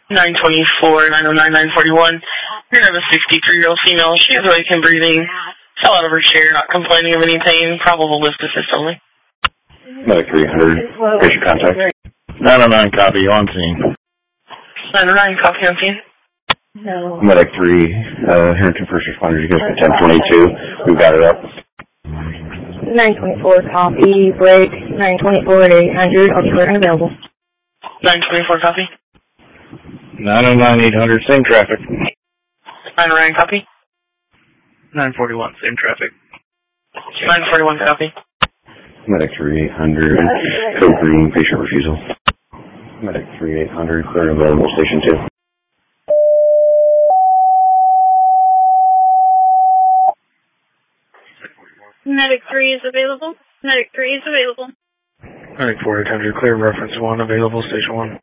924, 909, 941. You're going to have a 63-year-old female. She is awake and breathing. Fell out of her chair, not complaining of any pain. Probable lift assist only. Medic 300. Patient contact. 909 copy. On scene. 909, copy on scene. No. Medic 3, Harrington First Responders, you guys got 1022. We've got it up. 924 copy. Break. 924 at 800. I'll clear and available. 924, copy. 909 800. Same traffic. 909, copy. 941. Same traffic. 941, copy. Medic 3800, code green, patient refusal. Medic 3800, clear and available, station 2. Medic 3 is available. Medic 3 is available. Medic 4800, clear reference 1, available, station 1.